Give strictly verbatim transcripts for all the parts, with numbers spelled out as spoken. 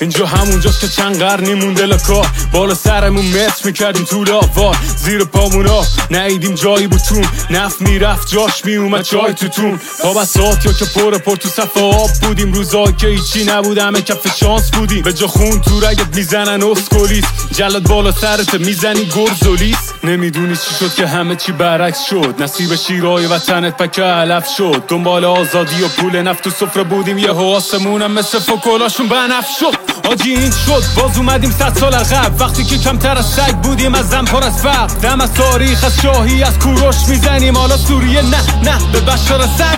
اینجا همونجاست که چند قرنی مونده لکا، بالا سرمون متر میکردیم طول آوار، زیر پامونا نایدیم جایی بوتون، نفت میرفت جاش میومد چای توتون، تا بسات یا که پر پر تو صف آب بودیم، روزایی که هیچی نبود همه کف شانس بودیم، به جا خون تو رگت میزنن اسکولیس، جلاد بالا سرت میزنی گرزولیس، نمیدونی چی شد که همه چی برعکس شد، نصیب شیرای وطنت پکه علف شد، دنبال آزادی و پول نفت و سفره بودیم، یه آسمونم مثل فکلاشون بنفش شد، آجی این شد باز اومدیم صد سال عقب، وقتی که کمتر از سگ بودیم از زن پر از فقر، دم از تاریخ از شاهی از کوروش میزنیم، حالا سوریه نه نه به بشار اسد،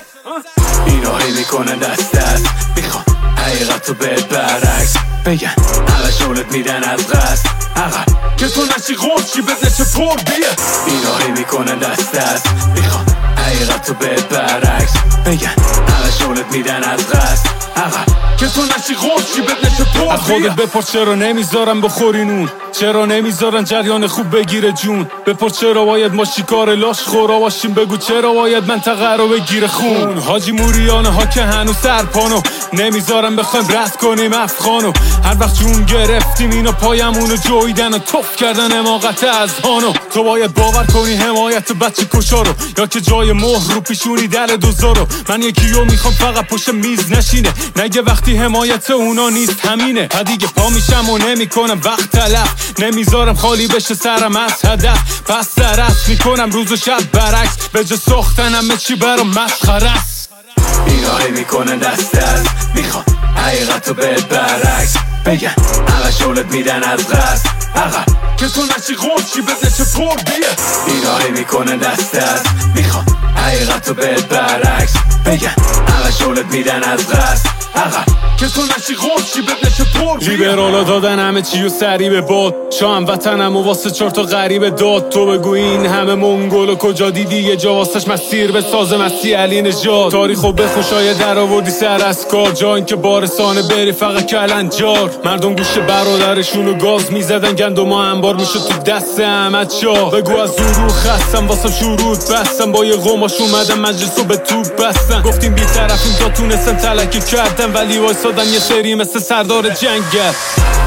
اینا هی میکنن دست دست، میخوان حقیقت رو بهت برعکس بگن، همه شولت میدن از قصد عقل که تو نشی غرشی بدن چه پر بیه، اینا هی میکنن دست دست، میخوان حقیقت رو بهت برعکس بگن، همه شولت میدن از قصد عقل که تو نشی غرشی بدن چه پر بیه، از خودت بپر چرا نمیذارن بخوری نون، چرا نمیذارن جریان خوب بگیره جون، بپر چرا باید ما شکار لاش خورا باشیم، بگو چرا باید منطقه رو بگیره خون، حاجی موریانه ها که هنوز سرپانو نمیذارن بخوایم رد کنیم افغانو، هر وقت جون گرفتیم اینا پایمونو جویدن و توف کردن حماقت از هانو، تو باید باور کنی حمایت بچه کشارو، یا که جای مهر رو پیشونی دل دوزارو، من یکیو میخوام فقط پشت میز نشینه، نگه وقتی حمایت اونا نیست همینه، دیگه پا میشم و نمیکنم وقت تلف، نمیذارم خالی بشه سرم از هدف، پس سرست میکنم روز و شب برعکس، به جا ساختن همه چی برام مسخره است، اینا هی میکنن دست دست، میخوان حقیقت رو بهت برعکس بگن، همه شولت میدن از قصد عقل که تو نشی غرشی بده چه پر بیه، اینا هی میکنن دست دست، میخوان حقیقت رو بهت برعکس بگن، همه شولت میدن از قصد عقل که تو نشی غرشی بده چه پر بیه، لیبرالا دادن همه چی و سری به باد، شام وطنم و واسه چهار تا غریب داد، تو بگو این همه منگول و کجا دیدی یه جا واسش مسیر به ساز مسیح علی نژاد، تاریخو بخون شاید در آوردی سر از کار، جا این که بارسانه بری فقط کلنجار، مردم گوش برادرشونو گاز میزدن گندم و انبار میشد تو دست احمد شاه، بگو از اون رو خستم واسم شروط بستم، با یه قماش اومدم مجلسو به توپ بستن، گفتیم بی‌طرفیم تا تونستن تلکه کردن، ولی وایسادن یه سری مثل سردار جنگل.